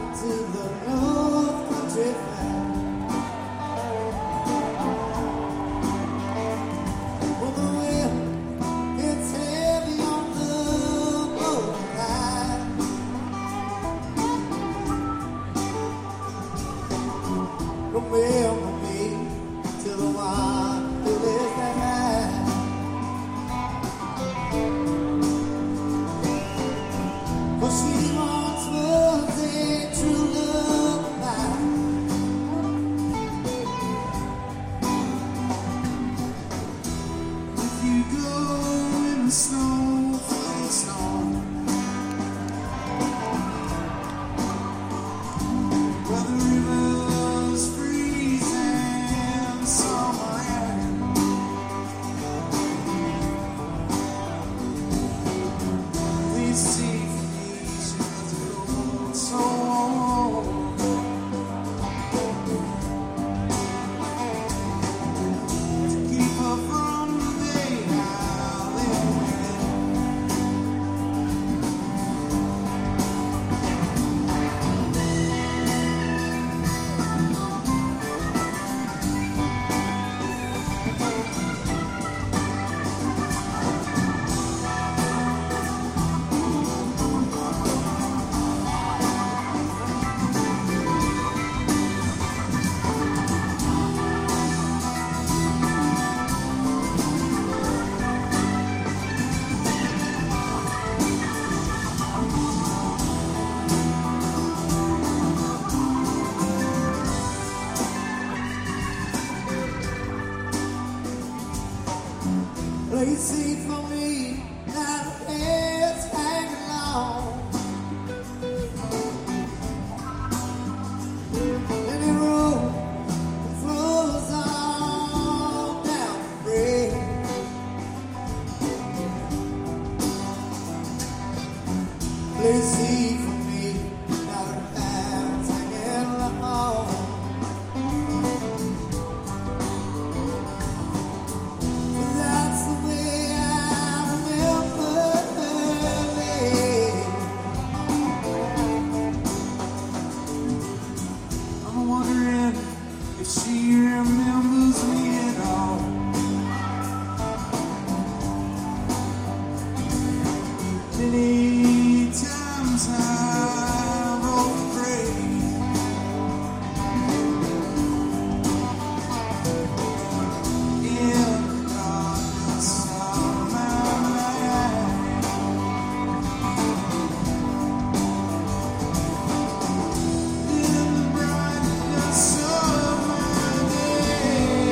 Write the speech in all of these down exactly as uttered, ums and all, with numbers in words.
to the North Country Fair. Well, the wind, it's heavy on the borderline. Remember me to the one who lives behind. For she once was a true love of mine. If you go in the snowflake storm, where the rivers freeze and summer end, please see so to keep her from the day I live Play safe for me, now it's hanging long. Any road that flows on down the grade. Play safe for me, now it's hanging long. That's the way I remember her. I'm wondering if she remembers me at all. Many times I've overprayed. In the darkness of my life, in the brightness of my day,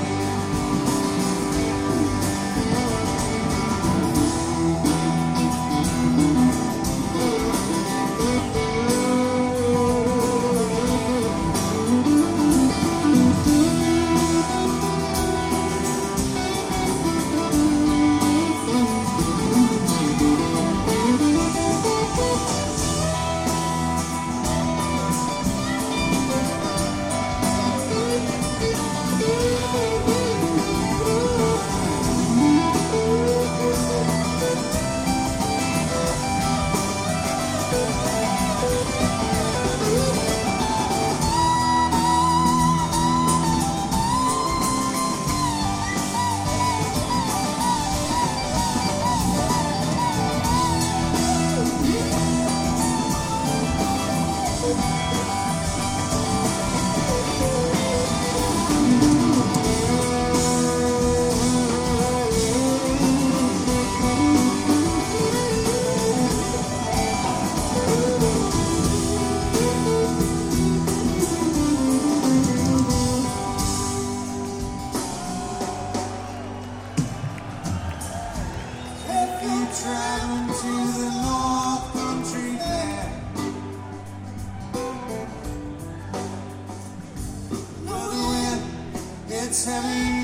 traveling to the North Country Fair. Where the wind, it's heavy